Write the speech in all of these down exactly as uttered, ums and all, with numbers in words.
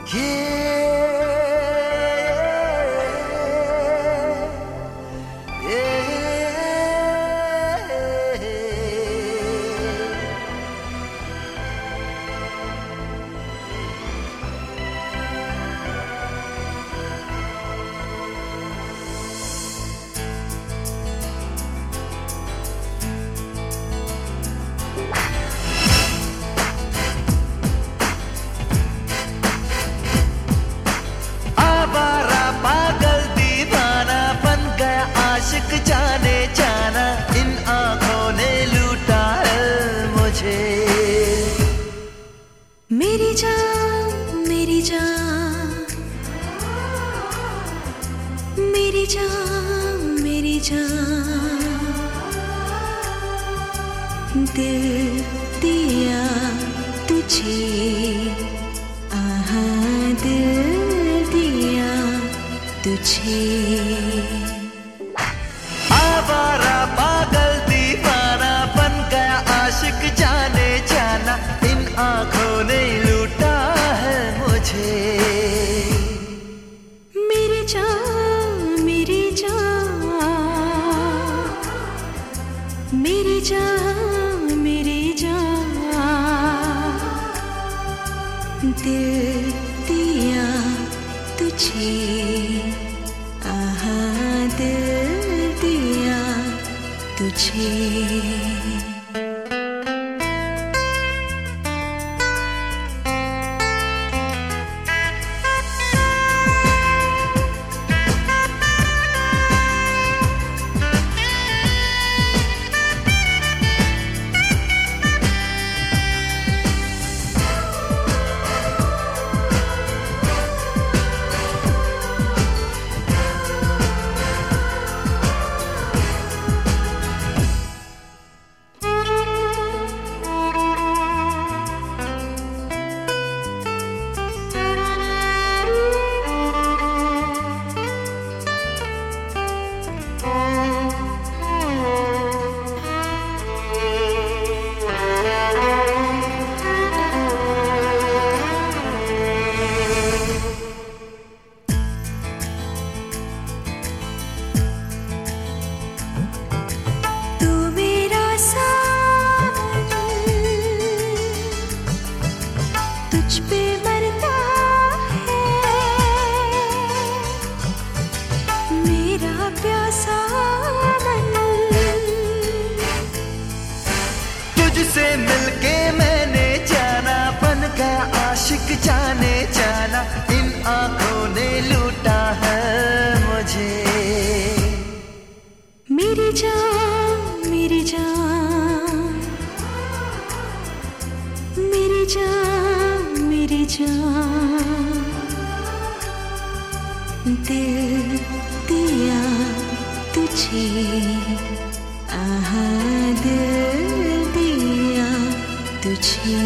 आशिक जाने जाना इन आँखों ने लूटा है मुझे। मेरी जान मेरी जान मेरी जान मेरी जान दिल दिया तुझे, आहा दिल दिया तुझे। आवारा पागल दीवाना बन गया आशिक जाने जाना इन आँखों ने लूटा है मुझे। मेरी जान मेरी जान मेरी जान मेरी जान दिल दिया तुझे, आहा दिल दिया तुझे। तुझ पे मरता है मेरा प्यासा मन, तुझसे मिलके मैंने जाना बन गया आशिक जाने जाना इन आँखों ने लूटा है मुझे। मेरी जान मेरी जान मेरी जान मेरी जान दिल दिया तुझे, आहा दिल दिया तुझे।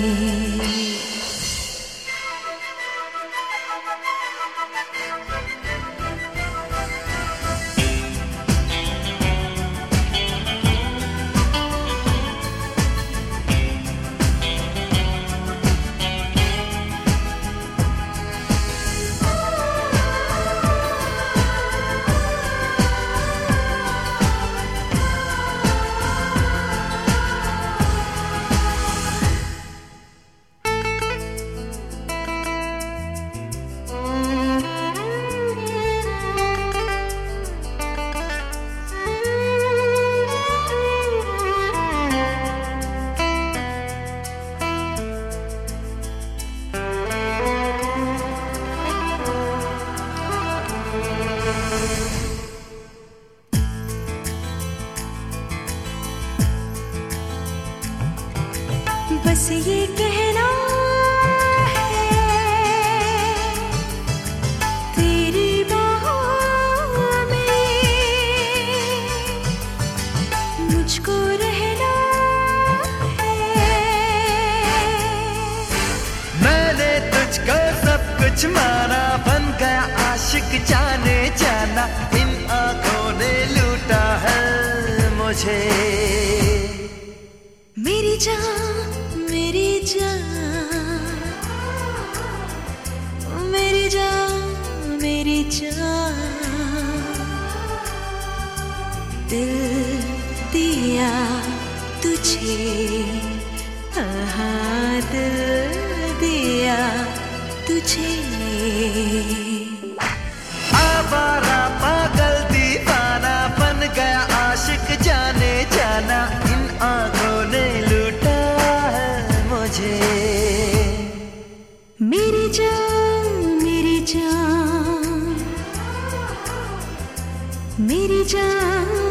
बस ये कहना है तेरी बाहों में मुझको रहना है। मैंने तुझको सब कुछ माना बन गया आशिक जाने जाना इन आँखों ने लूटा है मुझे। मेरी जान मेरी जान जान, दिल दिया तुझे, हाँ दिल दिया तुझे। आवारा पागल दीवाना बन गया आशिक जाने जाना, इन आंखों ने लूटा है मुझे। मेरी जान मेरी जान मेरी जान